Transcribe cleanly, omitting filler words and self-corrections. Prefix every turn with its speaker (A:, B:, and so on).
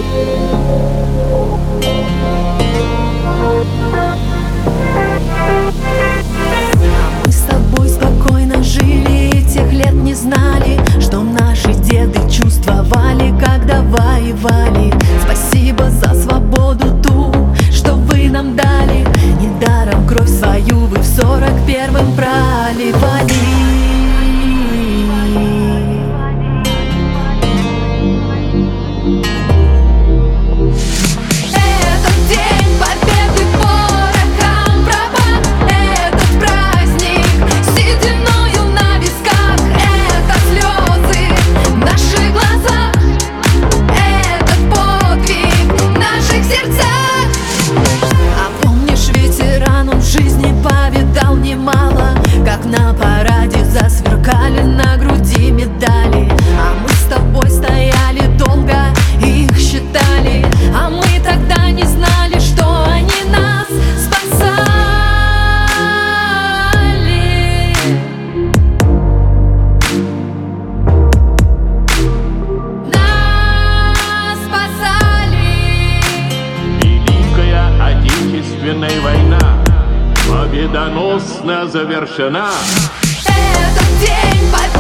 A: Мы с тобой спокойно жили и тех лет не знали, что наши деды чувствовали, когда воевали. Спасибо за свободу ту, что вы нам дали. Недаром кровь свою вы в 41-м проливали. Как на параде засверкали на груди медали, а мы с тобой стояли долго и их считали. А мы тогда не знали, что они нас спасали. Нас спасали.
B: Великая Отечественная война победоносно завершена.
A: Этот день победы.